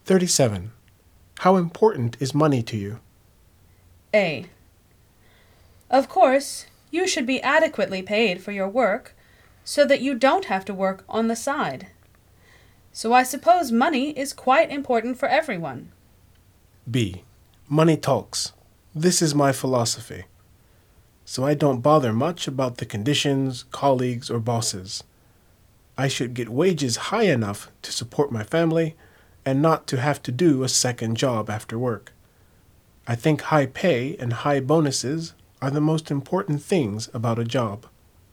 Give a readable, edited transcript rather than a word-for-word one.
37. How important is money to you? A. Of course, you should be adequately paid for your work so that you don't have to work on the side. So I suppose money is quite important for everyone. B. Money talks. This is my philosophy. So I don't bother much about the conditions, colleagues, or bosses. I should get wages high enough to support my family and not to have to do a second job after work. I think high pay and high bonuses are the most important things about a job.